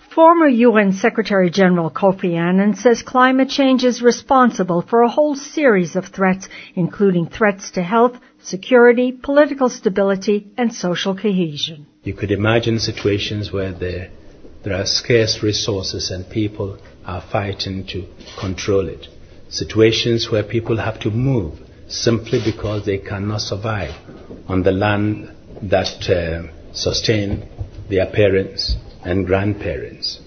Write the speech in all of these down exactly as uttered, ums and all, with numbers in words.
Former U N Secretary-General Kofi Annan says climate change is responsible for a whole series of threats, including threats to health, security, political stability, and social cohesion. You could imagine situations where there, there are scarce resources and people are fighting to control it. Situations where people have to move simply because they cannot survive on the land that uh, sustain their parents and grandparents.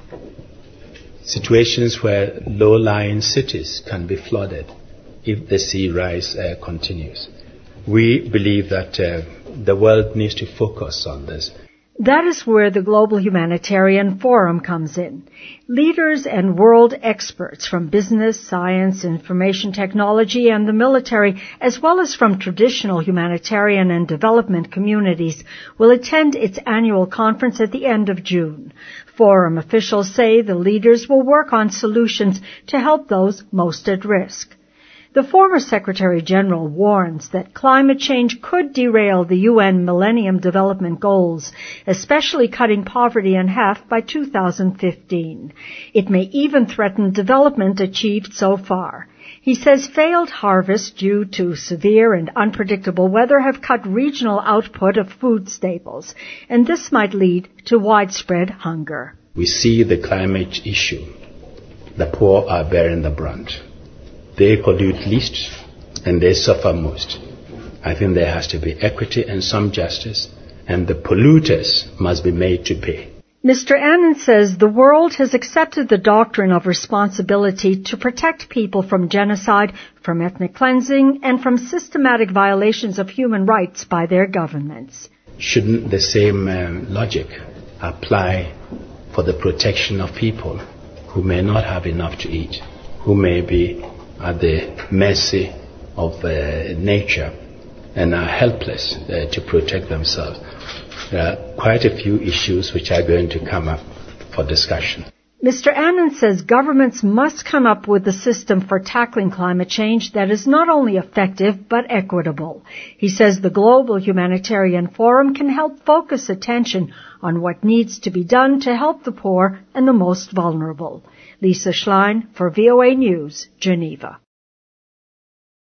Situations where low-lying cities can be flooded if the sea rise uh, continues. We believe that uh, the world needs to focus on this. That is where the Global Humanitarian Forum comes in. Leaders and world experts from business, science, information technology, and the military, as well as from traditional humanitarian and development communities, will attend its annual conference at the end of June. Forum officials say the leaders will work on solutions to help those most at risk. The former Secretary-General warns that climate change could derail the U N Millennium Development Goals, especially cutting poverty in half by two thousand fifteen. It may even threaten development achieved so far. He says failed harvests due to severe and unpredictable weather have cut regional output of food staples, and this might lead to widespread hunger. We see the climate issue. The poor are bearing the brunt. They pollute least and they suffer most. I think there has to be equity and some justice, and the polluters must be made to pay. Mister Annan says the world has accepted the doctrine of responsibility to protect people from genocide, from ethnic cleansing, and from systematic violations of human rights by their governments. Shouldn't the same um, logic apply for the protection of people who may not have enough to eat, who may be at the mercy of uh, nature and are helpless uh, to protect themselves? There are quite a few issues which are going to come up for discussion. Mister Annan says governments must come up with a system for tackling climate change that is not only effective but equitable. He says the Global Humanitarian Forum can help focus attention on what needs to be done to help the poor and the most vulnerable. Lisa Schlein for V O A News, Geneva.